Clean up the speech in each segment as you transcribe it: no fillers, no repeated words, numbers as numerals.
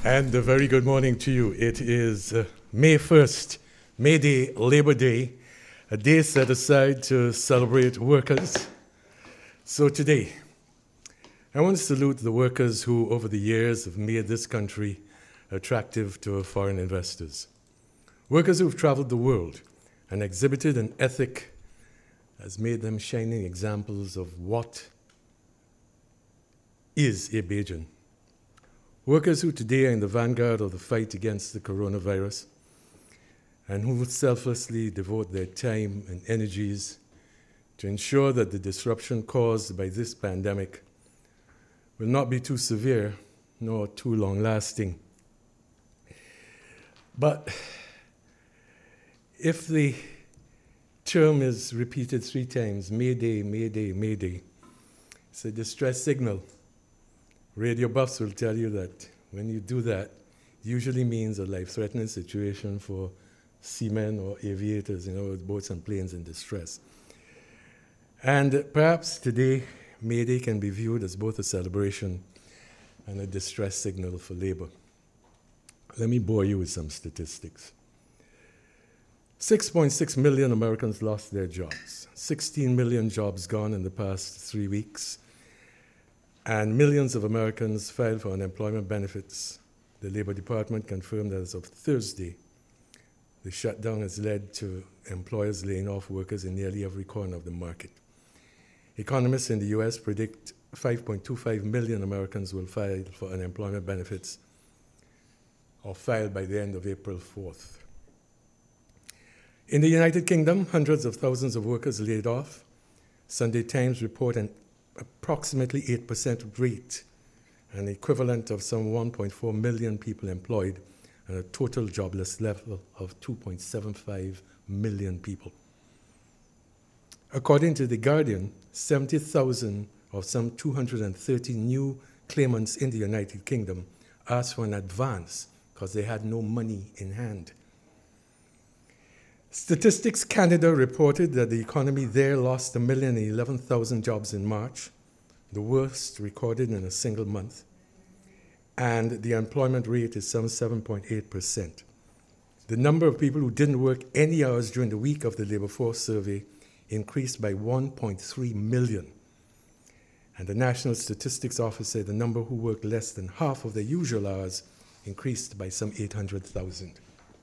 And a very good morning to you. It is May 1st, May Day, Labor Day, a day set aside to celebrate workers. So today, I want to salute the workers who, over the years, have made this country attractive to foreign investors. Workers who have traveled the world and exhibited an ethic has made them shining examples of what is a Bajan. Workers who today are in the vanguard of the fight against the coronavirus and who selflessly devote their time and energies to ensure that the disruption caused by this pandemic will not be too severe nor too long-lasting. But if the term is repeated 3 times, May Day, May Day, May Day, it's a distress signal. Radio buffs will tell you that when you do that, it usually means a life-threatening situation for seamen or aviators, with boats and planes in distress. And perhaps today, May Day can be viewed as both a celebration and a distress signal for labor. Let me bore you with some statistics. 6.6 million Americans lost their jobs. 16 million jobs gone in the past 3 weeks. And millions of Americans filed for unemployment benefits. The Labor Department confirmed that as of Thursday, the shutdown has led to employers laying off workers in nearly every corner of the market. Economists in the U.S. predict 5.25 million Americans will file for unemployment benefits or file by the end of April 4th. In the United Kingdom, hundreds of thousands of workers laid off. Sunday Times report an approximately 8% rate, an equivalent of some 1.4 million people employed, and a total jobless level of 2.75 million people. According to The Guardian, 70,000 of some 230 new claimants in the United Kingdom asked for an advance because they had no money in hand. Statistics Canada reported that the economy there lost 1,011,000 jobs in March, the worst recorded in a single month, and the employment rate is some 7.8%. The number of people who didn't work any hours during the week of the labor force survey increased by 1.3 million. And the National Statistics Office said the number who worked less than half of their usual hours increased by some 800,000.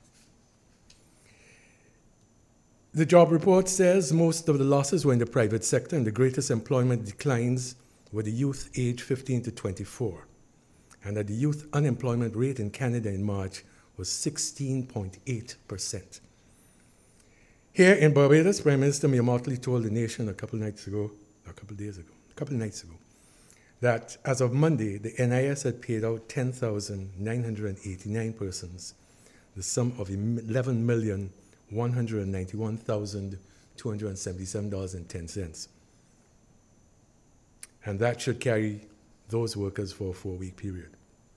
The job report says most of the losses were in the private sector, and the greatest employment declines were the youth aged 15 to 24, and that the youth unemployment rate in Canada in March was 16.8%. Here in Barbados, Prime Minister Mia Mottley told the nation a couple nights ago, that as of Monday, the NIS had paid out 10,989 persons, the sum of $11,191,277.10. And that should carry those workers for a 4-week period.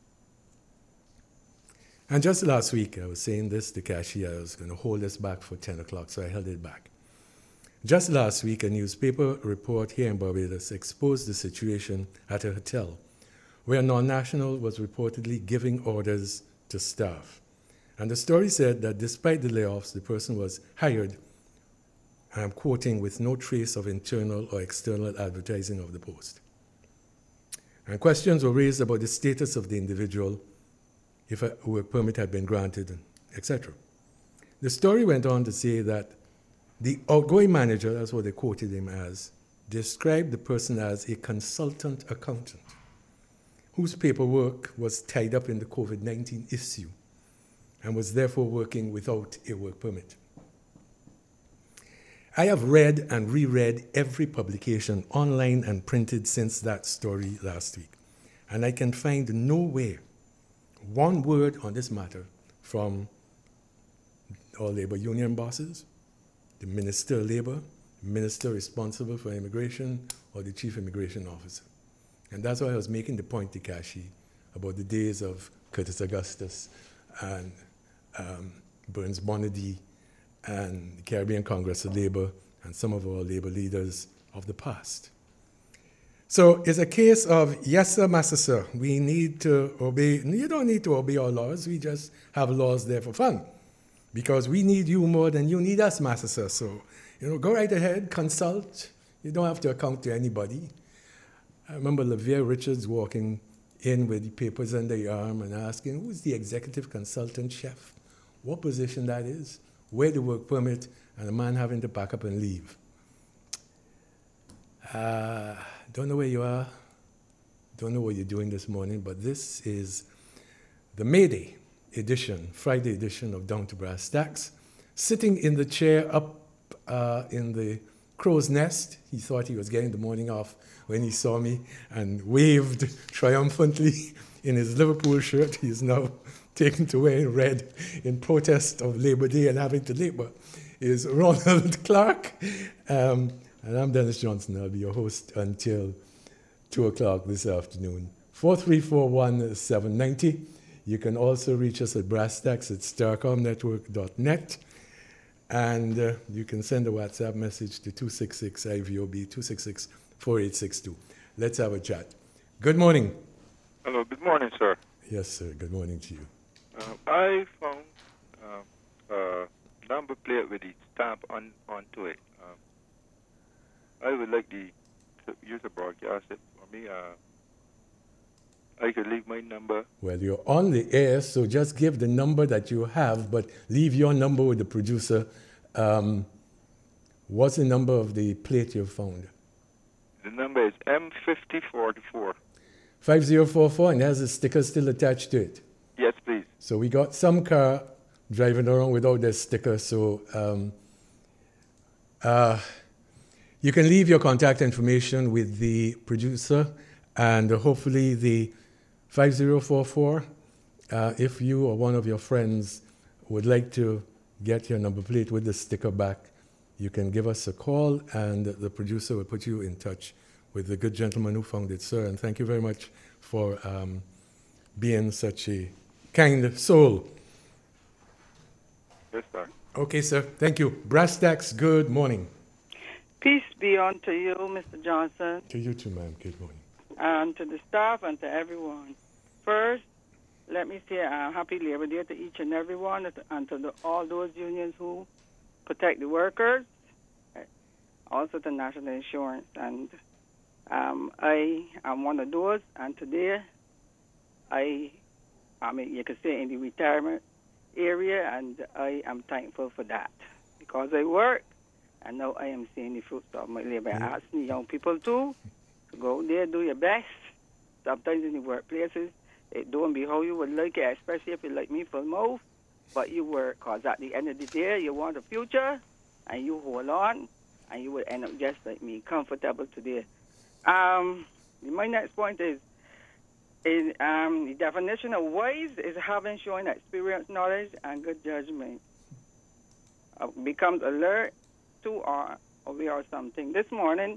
And just last week, I was saying this to cashier, I was going to hold this back for 10 o'clock, so I held it back. Just last week, a newspaper report here in Barbados exposed the situation at a hotel where a non-national was reportedly giving orders to staff. And the story said that despite the layoffs, the person was hired, and I'm quoting, with no trace of internal or external advertising of the post. And questions were raised about the status of the individual, if a work permit had been granted, etc. The story went on to say that the outgoing manager, that's what they quoted him as, described the person as a consultant accountant whose paperwork was tied up in the COVID-19 issue and was therefore working without a work permit. I have read and reread every publication, online and printed, since that story last week, and I can find nowhere one word on this matter from all labor union bosses, the Minister of Labor, Minister responsible for immigration, or the Chief Immigration Officer. And that's why I was making the point to Kashi about the days of Curtis Augustus and Burns Bonady and the Caribbean Congress of Labor and some of our labor leaders of the past. So it's a case of, yes, sir, master, sir. We need to obey. You don't need to obey our laws. We just have laws there for fun. Because we need you more than you need us, master, sir. So, go right ahead, consult. You don't have to account to anybody. I remember LaVere Richards walking in with the papers under the arm and asking, who's the executive consultant chef? What position that is? Where the work permit? And the man having to pack up and leave. Don't know where you are. Don't know what you're doing this morning, but this is the May Day edition, Friday edition of Down to Brass Tacks. Sitting in the chair up in the crow's nest. He thought he was getting the morning off when he saw me and waved triumphantly in his Liverpool shirt. He is now taken to wearing red in protest of Labor Day and having to labor. Is Ronald Clark. And I'm Dennis Johnson. I'll be your host until 2 o'clock this afternoon. 4341790. You can also reach us at BrassTacks at starcomnetwork.net. And you can send a WhatsApp message to 266-IVOB, 266-4862. Let's have a chat. Good morning. Hello, good morning, sir. Yes, sir. Good morning to you. I found a number plate with the stamp onto it. I would like to use a broadcast it for me. I could leave my number. Well, you're on the air, so just give the number that you have, but leave your number with the producer. What's the number of the plate you found? The number is M5044. 5044, and has a sticker still attached to it? Yes, please. So we got some car driving around without their sticker, so you can leave your contact information with the producer, and hopefully the 5044, if you or one of your friends would like to get your number plate with the sticker back, you can give us a call, and the producer will put you in touch with the good gentleman who found it, sir. And thank you very much for being such a kind soul. Yes, sir. Okay, sir. Thank you. Brass Tacks, good morning. Peace be unto you, Mr. Johnson. To you too, ma'am. Good morning. And to the staff and to everyone. First, let me say happy Labor Day to each and every one, and to all those unions who protect the workers, also to National Insurance. And I am one of those, and today I mean, you can say in the retirement area, and I am thankful for that because I work, and now I am seeing the fruits of my labor. I ask the young people to go there, do your best. Sometimes in the workplaces, it don't be how you would like it, especially if you like me for most, but you work, because at the end of the day, you want a future, and you hold on, and you will end up just like me, comfortable today. My next point is the definition of wise is having shown experience, knowledge, and good judgment. Becomes alert to or aware of something. This morning,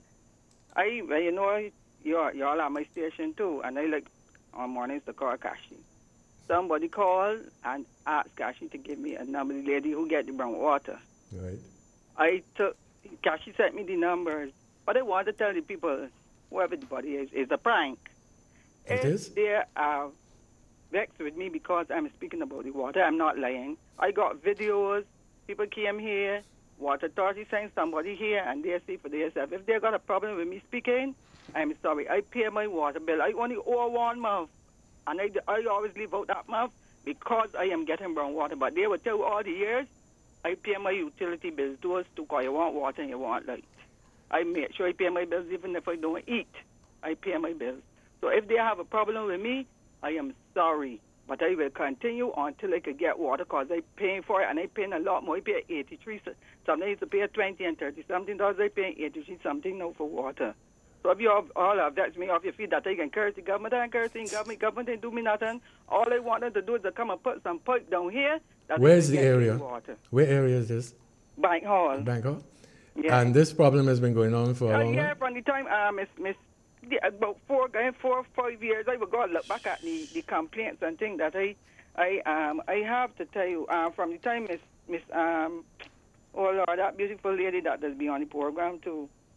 y'all at my station too, and I like on mornings to call Kashi. Somebody called and asked Kashi to give me a number, the lady who get the brown water. Right. Kashi sent me the numbers, but I want to tell the people, whoever the body is a prank. It is? They are vexed with me because I'm speaking about the water. I'm not lying. I got videos. People came here, water authority sent somebody here, and they see for themselves. If they got a problem with me speaking, I'm sorry. I pay my water bill. I only owe 1 month, and I always leave out that month because I am getting brown water. But they will tell all the years, I pay my utility bills. Those two, because you want water and you want light. I make sure I pay my bills even if I don't eat. I pay my bills. So if they have a problem with me, I am sorry. But I will continue until I can get water because I'm paying for it, and I'm paying a lot more. I pay 83 something. I used to pay 20 and 30 something dollars. I pay 83 something now for water. So if you all have that me off your feet that I can curse the government and curse the government didn't do me nothing. All I wanted to do is to come and put some pipe down here. Where's the area? Water. Where area is this? Bank Hall. Bank Hall? Yeah. And this problem has been going on for a long time? Yeah, from the time, about 4 or 5 years, I would go and look back at the complaints and things that I have to tell you, from the time Miss oh Lord, that beautiful lady that does be on the program too,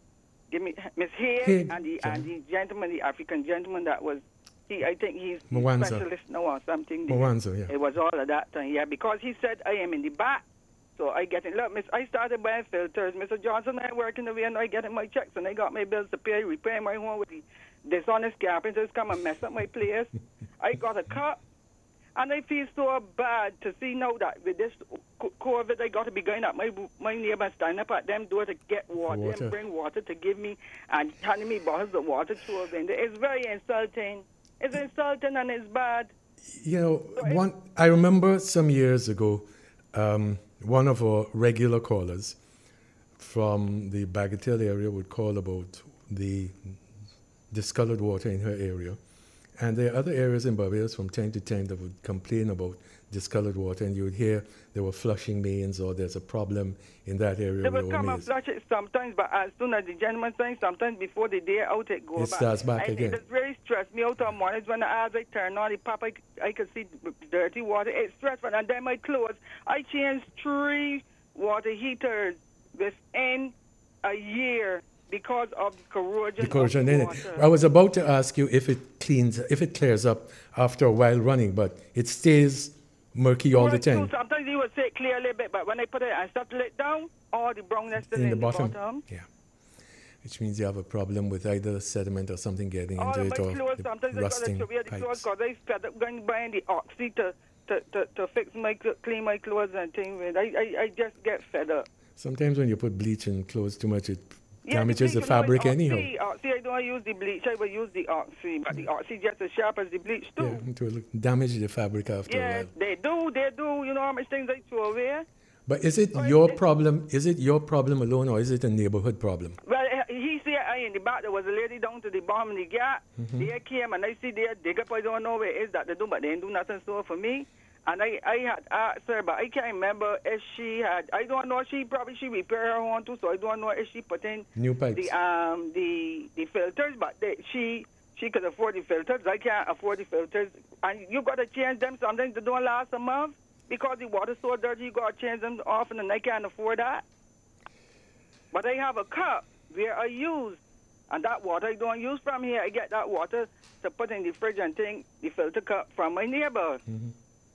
give me Miss Haig Haig, and the John. gentleman, the African gentleman that was I think he's Mwanza. specialist now or something. Mwanza, yeah. It was all of that time, yeah, because he said I am in the back. So I get it. Look, Miss, I started buying filters. Mr. Johnson, I work in the way and I getting my checks and I got my bills to pay, repair my home with the dishonest carpenters come and mess up my place. I got a cup. And I feel so bad to see now that with this COVID, I got to be going up my neighbors, standing up at them door to get water and bring water to give me and handing me bottles of water through a window. It's very insulting. It's insulting and it's bad. You know, I remember some years ago, one of our regular callers from the Bagatelle area would call about the discolored water in her area. And there are other areas in Barbados from time to time that would complain about discolored water, and you would hear there were flushing mains or there's a problem in that area. They would come and flush it sometimes, but as soon as the gentleman saying sometimes before the day out, it goes back. It starts back and again. It really stressed me out on mornings when as I turn on the pop, I could see dirty water. It's stressful. And then my clothes, I changed 3 water heaters within a year because of the corrosion. The corrosion of in water. it. I was about to ask you if it clears up after a while running, but it stays murky all the time. Sometimes you would say it clear a little bit, but when I put it and settle it down, all the brownness is in the bottom. Yeah. Which means you have a problem with either sediment or something getting all into it, or clothes, sometimes rusting I got to the clothes pipes. because I fed up going buying the oxy to fix clean my clothes and things with. I just get fed up. Sometimes when you put bleach in clothes too much, it Yeah, damages the fabric anyhow. Oxy, I don't use the bleach. I will use the oxy, but the oxy just as sharp as the bleach too. Yeah, it will damage the fabric after a Yeah, while. they do. You know how much things I throw away? But is it your problem? Is it your problem alone, or is it a neighborhood problem? Well, he said in the back there was a lady down to the bottom of the gap. They came and I see they dig up. I don't know where it is that they do, but they didn't do nothing so for me. And I had asked her, but I can't remember if she had. I don't know. She repaired her home too, so I don't know if she put in New pipes. the filters. But she could afford the filters. I can't afford the filters, and you got to change them. Sometimes they don't last a month because the water's so dirty. You got to change them often, and I can't afford that. But I have a cup where I use, and that water I don't use from here. I get that water to put in the fridge and take the filter cup from my neighbor. Mm-hmm.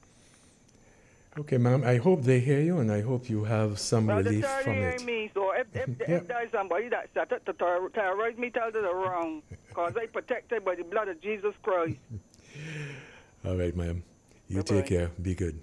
Okay, ma'am, I hope they hear you, and I hope you have some relief from it. Me. So if there's somebody that set it to terrorize me, tell them they're wrong, because I protected by the blood of Jesus Christ. All right, ma'am. You Bye-bye. take care. Be good.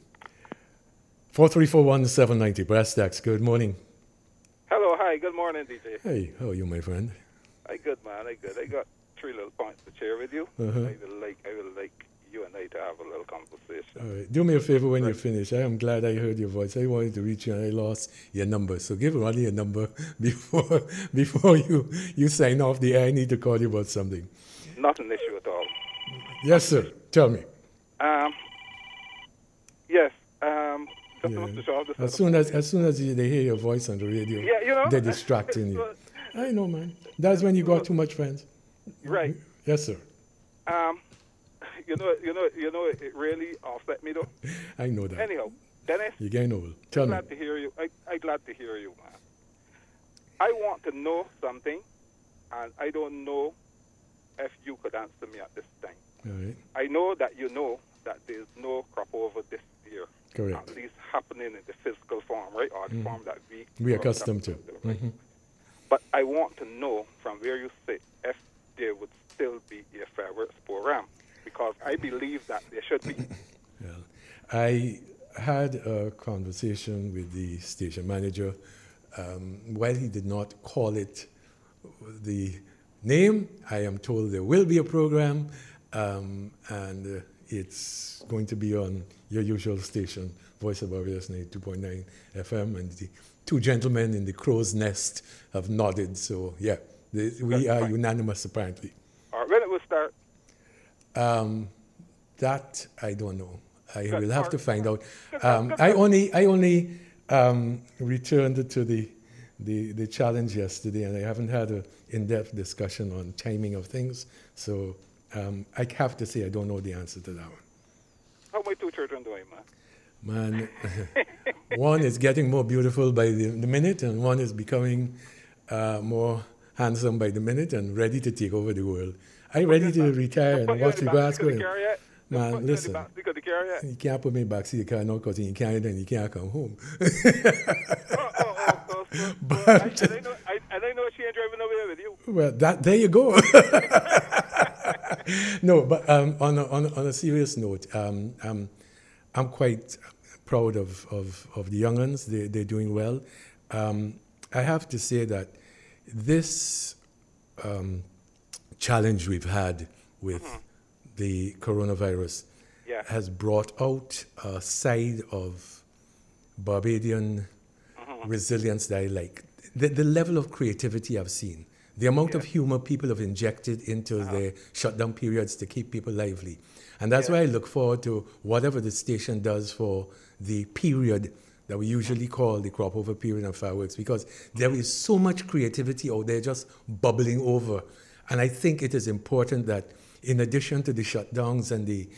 4341790, Brass Stacks. Good morning. Hello, hi, good morning, DJ. Hey, how are you, my friend? I good, man, I good. I got 3 little points to share with you. Uh-huh. I will like you and I to have a little conversation. All right. Do me a favor when you finish. I am glad I heard your voice. I wanted to reach you, and I lost your number. So give Ronnie your number before you sign off the air. I need to call you about something. Not an issue at all. Yes, sir. Tell me. Yes. Just Yeah. to show As soon as they hear your voice on the radio, Yeah, you know, they're distracting you. I know, man. That's when you got too much friends. Right. Yes, sir. You know, it really upset me though. I know that. Anyhow, Dennis, You're getting old. Tell me. glad to hear you. I'm glad to hear you, man. I want to know something, and I don't know if you could answer me at this time. All right. I know that you know that there's no crop over this year. Correct. At least happening in the physical form, right? Or the form that We're accustomed to. Right? Mm-hmm. But I want to know from where you sit if there would still be a fair works program, because I believe that there should be. Well, I had a conversation with the station manager. While he did not call it the name, I am told there will be a program, and it's going to be on your usual station, Voice of Barbados 92.9 FM, and the 2 gentlemen in the crow's nest have nodded. So, yeah, we are unanimous, apparently. Or when it will start. That I don't know. I will have to find out. I only returned to the challenge yesterday, and I haven't had an in-depth discussion on timing of things. So I have to say I don't know the answer to that one. How my 2 children doing, man? Man, one is getting more beautiful by the minute, and one is becoming more handsome by the minute and ready to take over the world. I'm ready to retire Put and you watch in the the grass backseat of the going. carrier. Man, Put you listen. in the backseat of the carrier. You can't put me back to the car now because you can't, then you can't come home. But I know she ain't driving over here with you. Well, there you go. No, but on a serious note, I'm quite proud of the young ones. They're doing well. I have to say that this challenge we've had with the coronavirus has brought out a side of Barbadian resilience that I like. The level of creativity I've seen, the amount of humor people have injected into their shutdown periods to keep people lively. And that's why I look forward to whatever the station does for the period that we usually call the crop over period of fireworks, because there is so much creativity out there just bubbling over. And I think it is important that in addition to the shutdowns and the,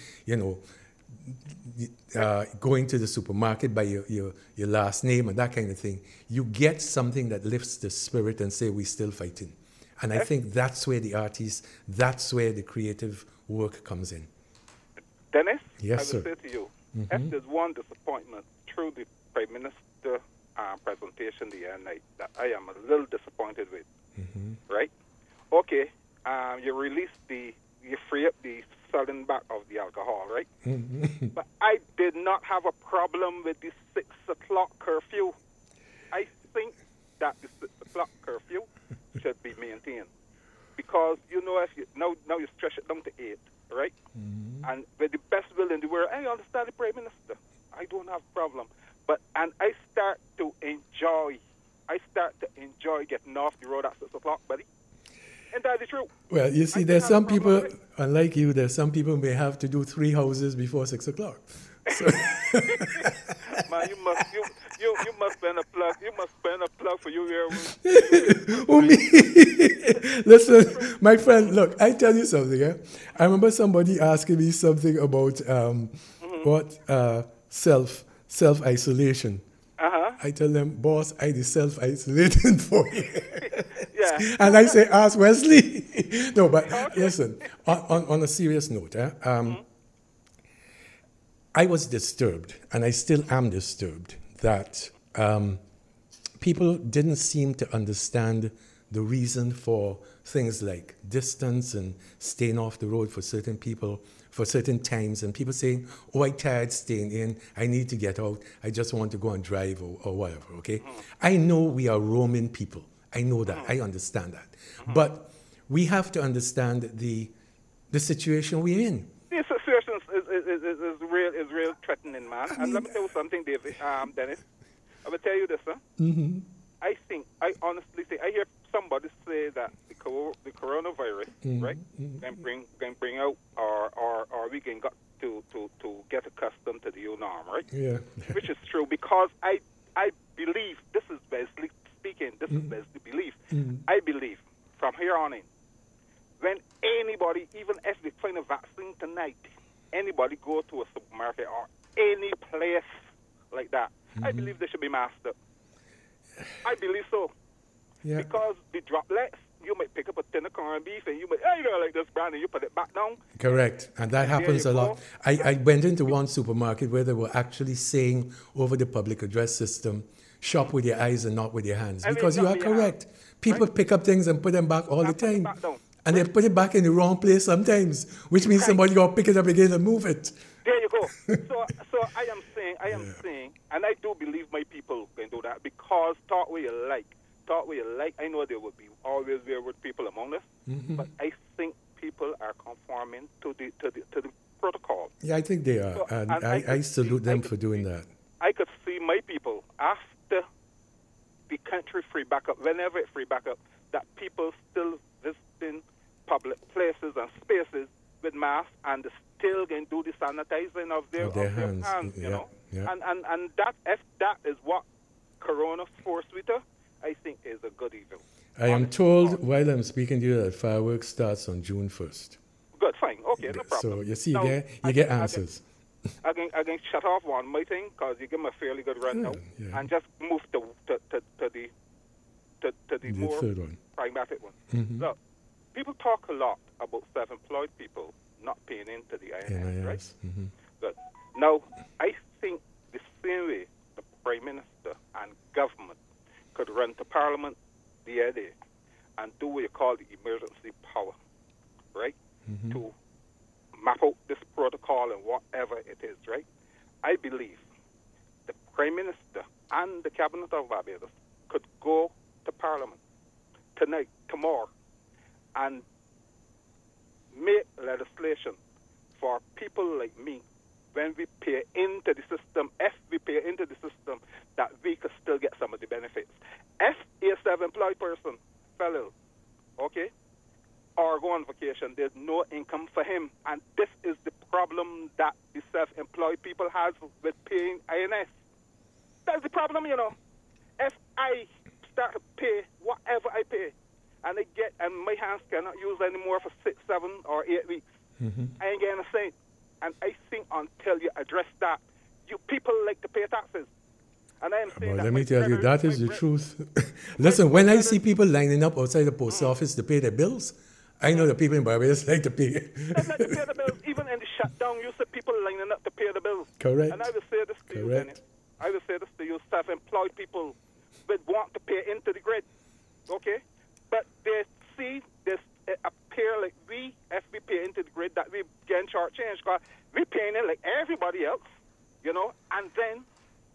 going to the supermarket by your last name and that kind of thing, you get something that lifts the spirit and say, we're still fighting. And I think that's where the artists, that's where the creative work comes in. Dennis, Yes, I will sir. say to you, if there's one disappointment through the Prime Minister presentation the other night that I am a little disappointed with, right? Okay, you free up the selling back of the alcohol, right? But I did not have a problem with the 6 o'clock curfew. I think that the 6 o'clock curfew should be maintained. Because, if you now you stretch it down to 8, right? And with the best will in the world, I understand the Prime Minister. I don't have a problem. And I start to enjoy getting off the road at 6 o'clock, buddy. Ain't that the truth? Well, you see, there's some people, unlike you, there's some people may have to do 3 houses before 6 o'clock. So Man, you must spend a plug. You must spend a plug for you here. Listen, my friend, look, I tell you something. I remember somebody asking me something about self-isolation. I tell them, boss, I did self-isolating for you. Yeah. And I say, ask Wesley. No, but listen, on a serious note, I was disturbed, and I still am disturbed, that people didn't seem to understand the reason for things like distance and staying off the road for certain people for certain times, and people saying, oh, I'm tired staying in, I need to get out, I just want to go and drive or whatever, okay? I know we are roaming people. I know that. I understand that. But we have to understand the situation we're in. The situation is real threatening, man. And let me tell you something, David, Dennis. I will tell you this, huh? I honestly say, I hear somebody say that the coronavirus, right, can bring out, or we can got to get accustomed to the new norm, right? Yeah. Which is true, because I believe, this is Wesley speaking, this is Wesley belief. I believe from here on in, when anybody, even if they find a vaccine tonight, anybody go to a supermarket or any place like that, I believe they should be masked up. I believe so. Yeah. Because the droplets, you might pick up a tin of corned beef and you might, hey, you don't like this brand, and you put it back down. Correct. And that happens a lot. I went into one supermarket where they were actually saying over the public address system, shop with your eyes and not with your hands. Because you are correct. People pick up things and put them back all the time. And they put it back in the wrong place sometimes, which means somebody got to pick it up again and move it. There you go. So I am saying, and I do believe my people can do that, because talk where you like. I know there will be always wayward people among us, but I think people are conforming to the protocol. Yeah, I think they are, so, and I salute them for doing that. I could see my people after the country free back up, whenever it free back up, that people still visiting public places and spaces with masks and still can do the sanitizing of their hands, you know. Yeah. And that, if that is what Corona forced with us, I think is a good evil. I am told while I'm speaking to you that fireworks starts on June 1st. Good, fine, okay, no problem. So you see, you get answers. I can shut off one my thing, because you give me a fairly good run now, and just move to the to the The more third one. pragmatic one. Mhm. Look, people talk a lot about self-employed people not paying into the INS, right? NIS. Mhm. Good. Now, I think the same way the Prime Minister and government could run to Parliament the other day and do what you call the emergency power, right? To map out this protocol and whatever it is, right? I believe the Prime Minister and the Cabinet of Barbados could go to Parliament tonight, tomorrow, and make legislation for people like me when we pay into the system, if we pay into the system, that we could still get some of the benefits. If a self-employed person fell ill, okay, or go on vacation, there's no income for him. And this is the problem that the self-employed people has with paying INS. That's the problem, you know. If I start to pay whatever I pay, and my hands cannot use anymore for 6, 7, or 8 weeks, I ain't getting a cent. And I think until you address that, you people like to pay taxes. And I am saying Well, that let my me tell you, brothers- that is my the bro- truth. Listen, when I see people lining up outside the post office to pay their bills, I know the people in Barbados like to pay. They like to pay the bills. Even in the shutdown, you see people lining up to pay the bills. Correct. And I will say this to you, Correct. Bennett. I will say this to you, self-employed people would want to pay into the grid, okay? But they see this appear like if we pay into the grid, that we get short-changed. Because we paying it like everybody else, you know? And then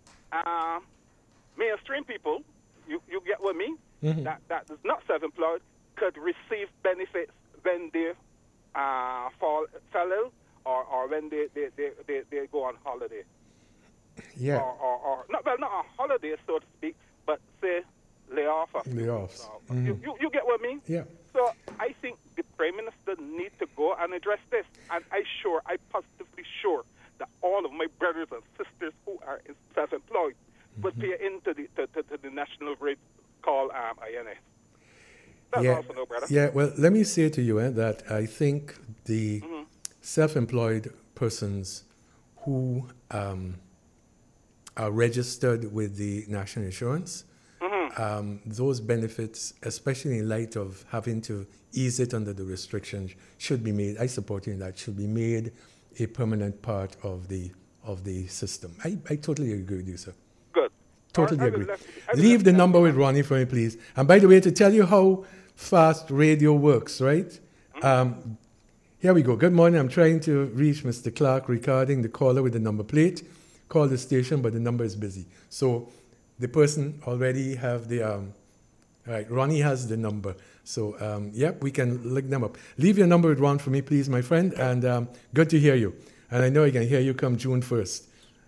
mainstream people, you get what I mean? That is not self-employed could receive benefits when they fell ill or when they go on holiday. Yeah. Or not on holiday, so to speak, but say lay off. Layoffs. You get what I mean? Yeah. So I think the Prime Minister need to go and address this. And I positively sure that all of my brothers and sisters who are self-employed will pay into the national grid called INS. That's Yeah. also no, brother. Yeah, well, let me say to you that I think the self-employed persons who are registered with the national insurance, those benefits, especially in light of having to ease it under the restrictions, should be made. I support you in that. Should be made a permanent part of the system. I totally agree with you, sir. Good. Totally I will agree. I will Leave the left number with Ronnie for me, please. And by the way, to tell you how fast radio works, right? Here we go. Good morning. I'm trying to reach Mr. Clark regarding the caller with the number plate. Call the station, but the number is busy. So the person already have the, all right, Ronnie has the number. So, yep, we can look them up. Leave your number with Ron for me, please, my friend. And good to hear you. And I know I can hear you come June 1st.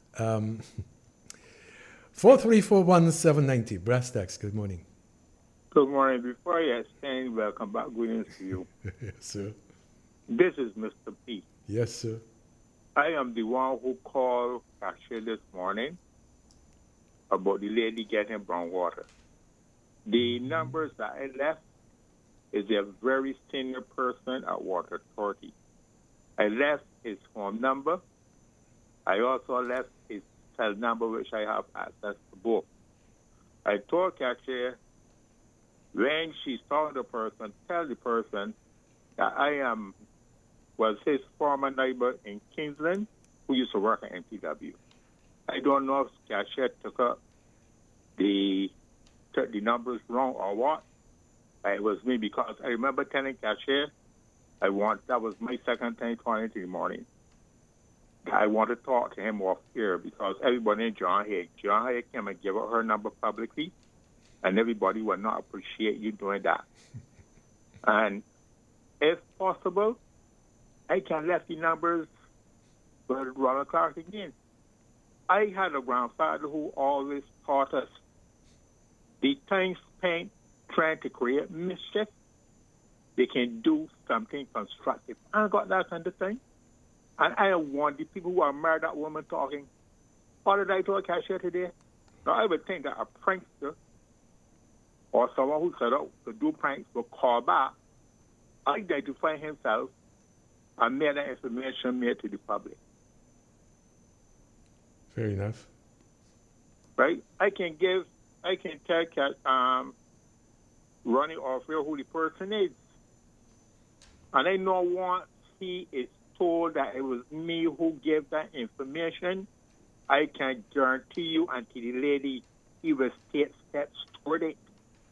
4341790, Brass Tacks, good morning. Good morning. Before I extend welcome back greetings to you, Yes, sir. this is Mr. P. Yes, sir. I am the one who called Cashier this morning about the lady getting brown water. The numbers that I left is a very senior person at Water Authority. I left his phone number. I also left his cell number, which I have access to both. I told Cashier, when she saw the person, tell the person that was his former neighbor in Kingsland who used to work at MTW. I don't know if Cashier took up the numbers wrong or what. It was me because I remember telling Cashier that was my second time calling in the morning. I want to talk to him off here because everybody in John Hay came and gave out her number publicly, and everybody would not appreciate you doing that. And if possible, I can left the numbers with Ronald Clark again. I had a grandfather who always taught us the time spent trying to create mischief, they can do something constructive. I got that kind of thing. And I want the people who are married, that woman talking. What did I tell Cashier today? Now, I would think that a prankster or someone who set out to do pranks will call back, identify himself, and make that information made to the public. Fair enough. Right? I can tell running off here who the person is. And I know once he is told that it was me who gave that information, I can guarantee you until the lady, he will take steps toward it.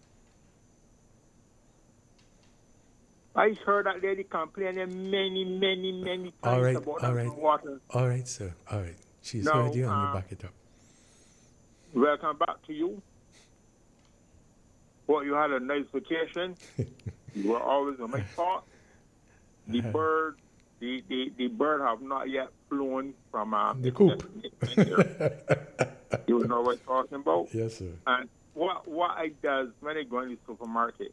I heard that lady complaining many times about that water. All right, sir. All right. She's Now, heard you and you back it up. Welcome back to you. Well, you had a nice vacation. You were always on my thought. The bird have not yet flown from the coop. You know what I'm talking about? Yes, sir. And what I does when I go in the supermarket,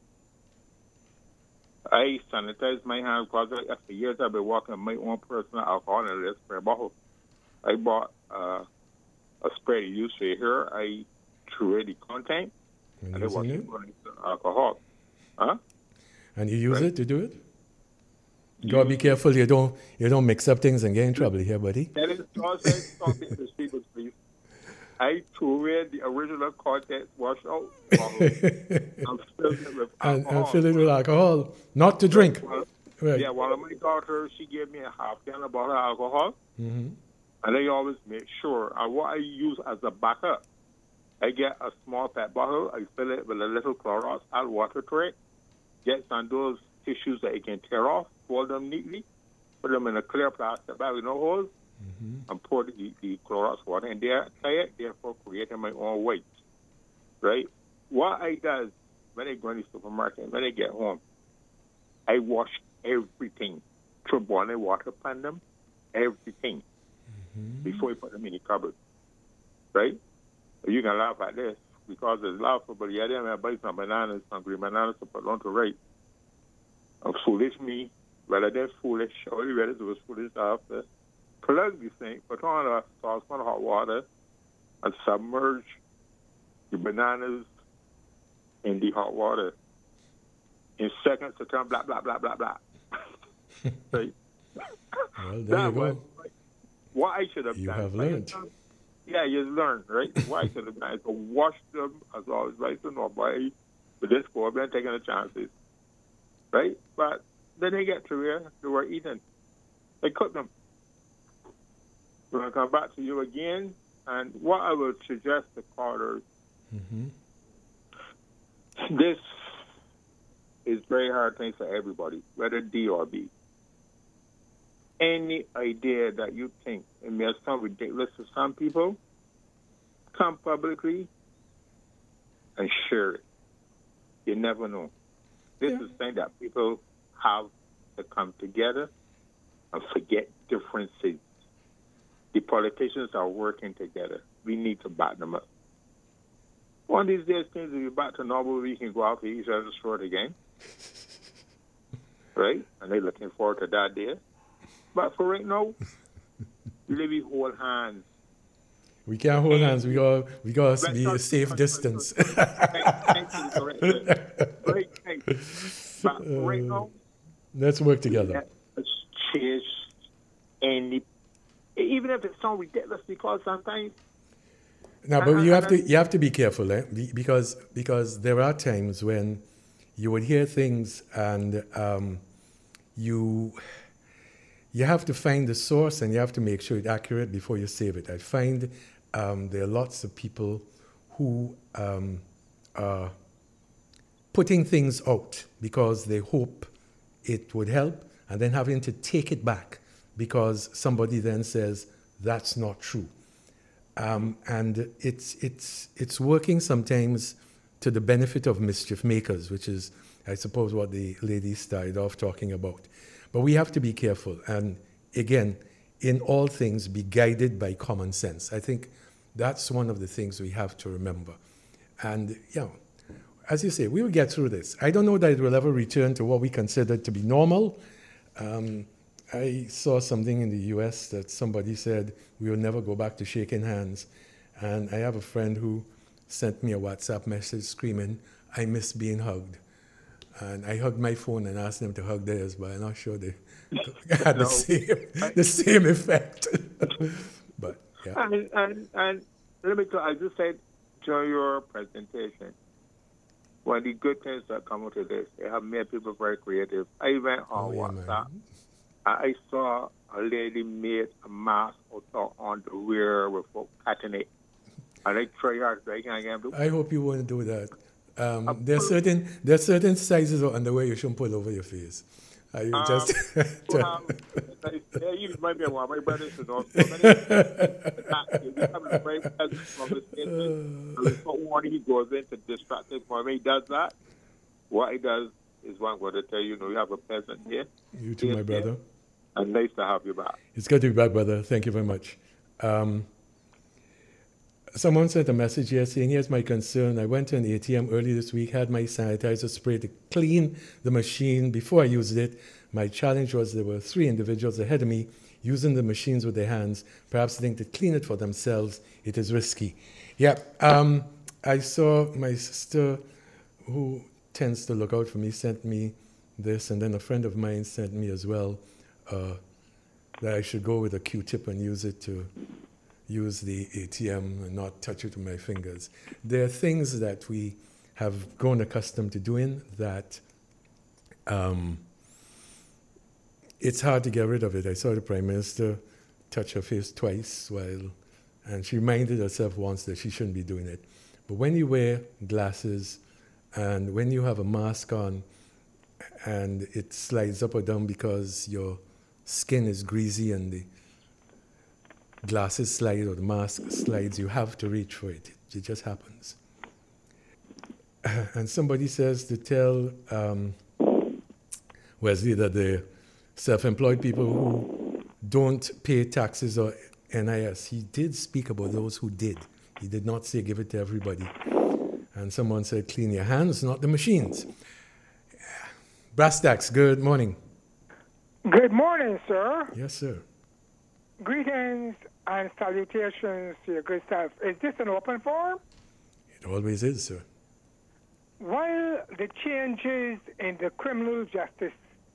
I sanitize my hands because for years I've been walking my own personal alcohol in a spray bottle. I bought a spray to use right here. I threw away the content and I wash it with alcohol. Huh? And you use it to do it? You gotta be careful you don't mix up things and get in trouble here, buddy. That is also something to speak with, please. I threw away the original content wash out bottle and filled it with alcohol. And fill it with alcohol, not to drink. Right. Yeah, well, my daughter, she gave me a half gallon bottle of alcohol. Mm-hmm. And I always make sure. And what I use as a backup, I get a small pet bottle, I fill it with a little Clorox, add water to it, get some of those tissues that you can tear off, fold them neatly, put them in a clear plastic bag with no holes, and pour the Clorox water in there, tie it, therefore creating my own weight. Right? What I does when I go in the supermarket, when I get home, I wash everything. Throw boiling water upon them, everything, before you put them in the cupboard. Right? You can laugh at this because it's laughable. Yeah, then I buy some bananas, some green bananas to put on to right. And foolish me, rather than foolish, all you ready to was foolish after. Plug this thing, put on a saucepan of hot water, and submerge the bananas in the hot water. In seconds to turn blah, blah, blah, blah, blah. Right? Well, there you go. What I should have you done. You have learned. Yeah, you learned, right? What I should have done is to wash them as always, right? So nobody, with this poor man taking the chances. Right? But then they get to where they were eating. They cook them. We're going to come back to you again. And what I would suggest to callers, this is very hard thing for everybody, whether D or B. Any idea that you think it may sound ridiculous to some people, come publicly and share it. You never know. This is something that people have to come together and forget differences. The politicians are working together. We need to back them up. One of these days, things will be back to normal. We can go out to each other's throat again. Right? And they're looking forward to that day. But for right now, we hold hands. We can't hold hands. We got to be a safe distance. Thank you. But right now, let's work together. Let's chase any, even if it sounds ridiculous, because sometimes. No, but you have to be careful, because there are times when you would hear things and you have to find the source and you have to make sure it's accurate before you save it. I find there are lots of people who are putting things out because they hope it would help and then having to take it back because somebody then says that's not true. And it's working sometimes to the benefit of mischief makers, which is, I suppose, what the lady started off talking about. But we have to be careful. And again, in all things, be guided by common sense. I think that's one of the things we have to remember. And, as you say, we will get through this. I don't know that it will ever return to what we consider to be normal. I saw something in the U.S. that somebody said we will never go back to shaking hands. And I have a friend who sent me a WhatsApp message screaming, I miss being hugged. And I hugged my phone and asked them to hug theirs, but I'm not sure they had the same effect. But, yeah. And let me tell you, I just said during your presentation, one of the good things that come out of this, they have made people very creative. I went on WhatsApp, and I saw a lady made a mask on the rear with cutting it. And I try hard, I can't get them. I hope you won't do that. There are certain sizes of underwear you shouldn't pull over your face. You just you might be one. My brother should know. We have a very pleasant conversation. Before warning, he goes into distracted for me. He does that. What he does is one going to tell you, you have a pleasant day. You too, my brother. And nice to have you back. It's good to be back, brother. Thank you very much. Someone sent a message here saying, here's my concern. I went to an ATM early this week, had my sanitizer spray to clean the machine before I used it. My challenge was there were 3 individuals ahead of me using the machines with their hands. Perhaps they think to clean it for themselves, it is risky. Yeah, I saw my sister, who tends to look out for me, sent me this, and then a friend of mine sent me as well that I should go with a Q-tip and use it to use the ATM and not touch it with my fingers. There are things that we have grown accustomed to doing that it's hard to get rid of it. I saw the Prime Minister touch her face twice and she reminded herself once that she shouldn't be doing it. But when you wear glasses and when you have a mask on and it slides up or down because your skin is greasy and the glasses slide or the mask slides, you have to reach for it. It just happens. And somebody says to tell Wesley that the self-employed people who don't pay taxes or NIS, he did speak about those who did. He did not say give it to everybody. And someone said clean your hands, not the machines. Brastax, good morning. Good morning, sir. Yes, sir. Greetings and salutations to your good self. Is this an open forum? It always is, sir. While the changes in the criminal justice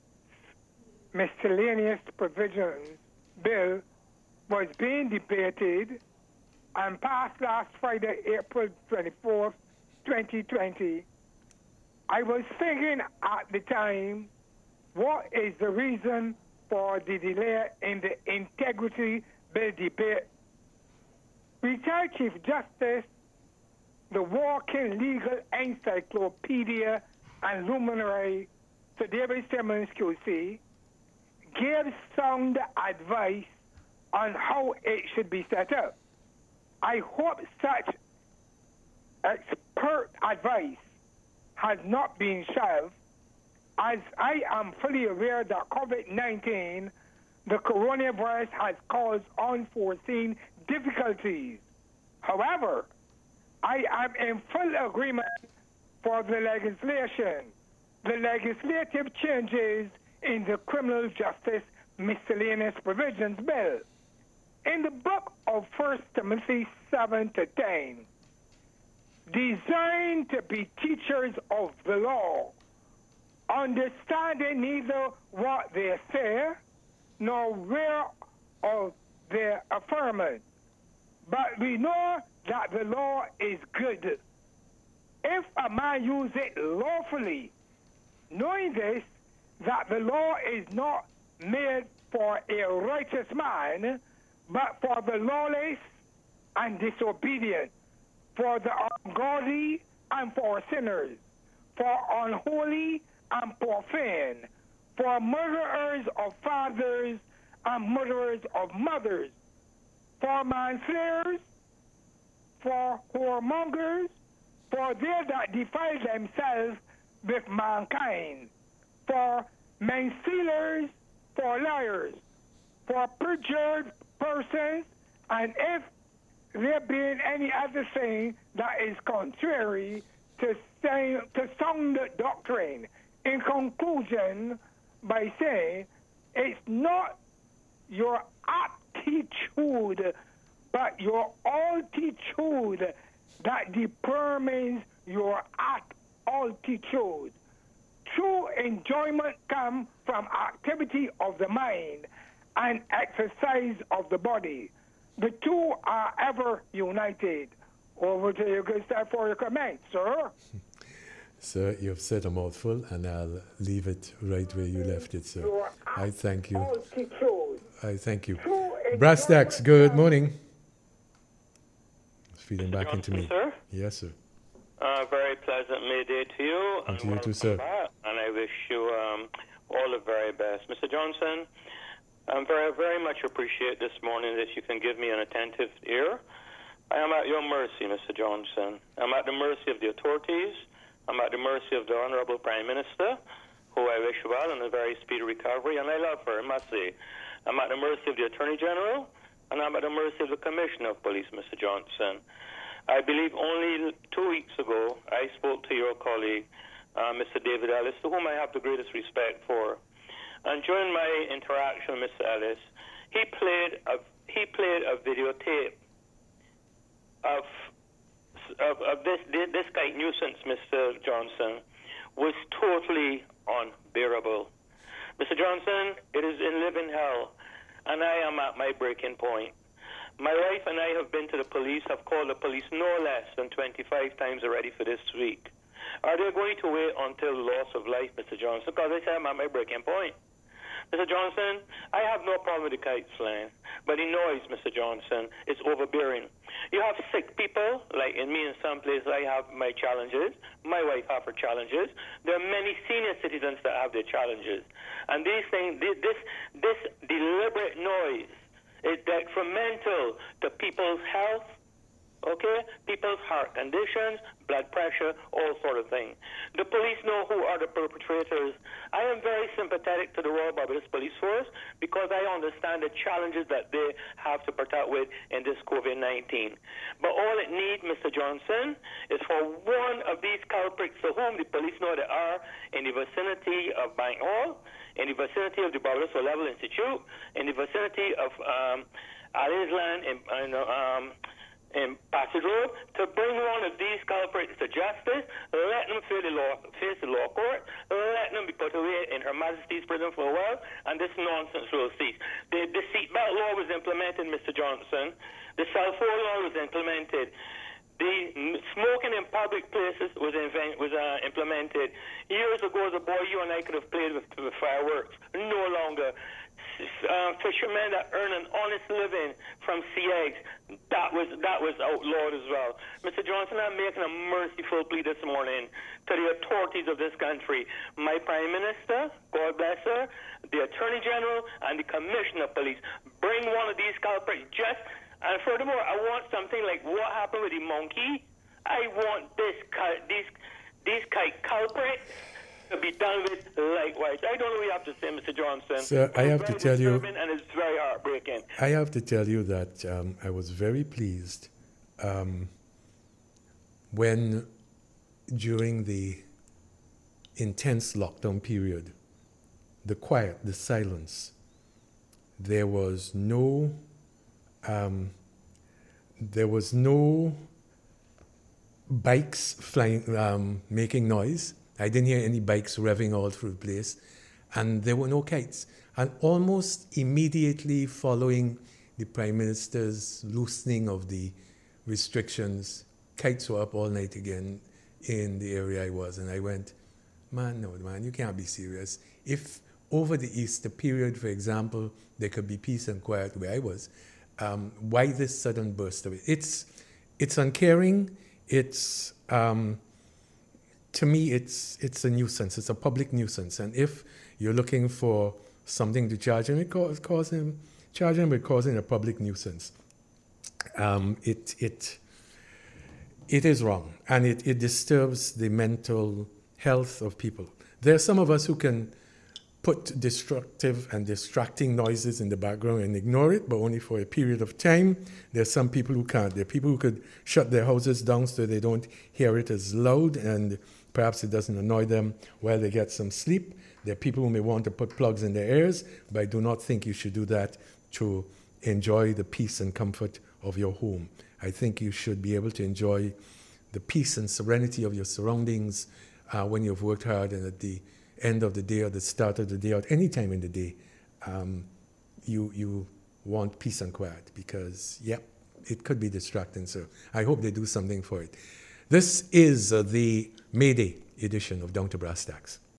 miscellaneous provisions bill was being debated and passed last Friday, April 24th, 2020, I was thinking at the time, what is the reason for the delay in the integrity bill debate? Retired Chief Justice, the walking legal encyclopedia and luminary, Sir David Simmons QC, gave sound advice on how it should be set up. I hope such expert advice has not been shelved, as I am fully aware that COVID-19, the coronavirus, has caused unforeseen difficulties. However, I am in full agreement for the legislation. The legislative changes in the Criminal Justice Miscellaneous Provisions Bill. In the book of 1 Timothy 7-10, designed to be teachers of the law, understanding neither what they say nor where of their affirmation. But we know that the law is good if a man use it lawfully, knowing this, that the law is not made for a righteous man, but for the lawless and disobedient, for the ungodly and for sinners, for unholy and profane, for murderers of fathers and murderers of mothers, for manslayers, for whoremongers, for they that defile themselves with mankind, for men stealers, for liars, for perjured persons, and if there be any other thing that is contrary to sound doctrine. In conclusion, by saying, it's not your aptitude, but your altitude that determines your altitude. True enjoyment comes from activity of the mind and exercise of the body. The two are ever united. Over to you, good stuff for your comment, sir. Sir, you've said a mouthful, and I'll leave it right where you left it, sir. I thank you. I thank you. Brass Tacks, good morning. It's feeding back into me. Sir? Yes, sir. Very pleasant May Day to you. And to you too, sir. And I wish you all the very best. Mr. Johnson, I very, very much appreciate this morning that you can give me an attentive ear. I am at your mercy, Mr. Johnson. I'm at the mercy of the authorities. I'm at the mercy of the Honorable Prime Minister, who I wish well and a very speedy recovery, and I love her, I must say. I'm at the mercy of the Attorney General, and I'm at the mercy of the Commissioner of Police, Mr. Johnson. I believe only 2 weeks ago, I spoke to your colleague, Mr. David Ellis, to whom I have the greatest respect for. And during my interaction with Mr. Ellis, he played a videotape of this kite nuisance, Mr. Johnson, was totally unbearable. Mr. Johnson, it is in living hell, and I am at my breaking point. My wife and I have been to the police, have called the police no less than 25 times already for this week. Are they going to wait until the loss of life, Mr. Johnson? Because I say I'm at my breaking point. Mr. Johnson, I have no problem with the kites flying, but the noise, Mr. Johnson, is overbearing. You have sick people, like in me in some places I have my challenges, my wife have her challenges. There are many senior citizens that have their challenges. And these things, this deliberate noise is detrimental to people's health, okay, people's heart conditions, blood pressure, all sort of things. The police know who are the perpetrators. I am very sympathetic to the Royal Barbados Police Force because I understand the challenges that they have to protect with in this COVID-19. But all it needs, Mr. Johnson, is for one of these culprits to whom the police know they are in the vicinity of Bank Hall, in the vicinity of the Barbados Level Institute, in the vicinity of Ali's Land, in Passage Road, to bring one of these culprits to justice, let them face the law court, let them be put away in Her Majesty's prison for a while, and this nonsense will cease. The seatbelt law was implemented, Mr. Johnson. The cell phone law was implemented. The smoking in public places was implemented. Years ago, as a boy, you and I could have played with fireworks. No longer. Fishermen that earn an honest living from sea eggs, that was outlawed as well. Mr. Johnson, I'm making a merciful plea this morning to the authorities of this country. My Prime Minister, God bless her, the Attorney General, and the Commissioner of Police. Bring one of these culprits and furthermore, I want something like what happened with the monkey. I want these culprits to be done with likewise. I don't know what you have to say, Mr. Johnson. Sir, I have to tell you, and it's very heartbreaking. I have to tell you that I was very pleased when, during the intense lockdown period, the quiet, the silence, there was no bikes flying, making noise. I didn't hear any bikes revving all through the place, and there were no kites. And almost immediately following the Prime Minister's loosening of the restrictions, kites were up all night again in the area I was. And I went, man, you can't be serious. If over the Easter period, for example, there could be peace and quiet where I was, why this sudden burst of it? It's uncaring. It's... to me, it's a nuisance. It's a public nuisance. And if you're looking for something to charge him, charge him with causing a public nuisance. It is wrong, and it disturbs the mental health of people. There are some of us who can put destructive and distracting noises in the background and ignore it, but only for a period of time. There are some people who can't. There are people who could shut their houses down so they don't hear it as loud, and perhaps it doesn't annoy them while they get some sleep. There are people who may want to put plugs in their ears, but I do not think you should do that to enjoy the peace and comfort of your home. I think you should be able to enjoy the peace and serenity of your surroundings when you've worked hard, and at the end of the day or the start of the day or at any time in the day, you want peace and quiet because, it could be distracting. So I hope they do something for it. This is the May Day edition of Down to Brass Tacks.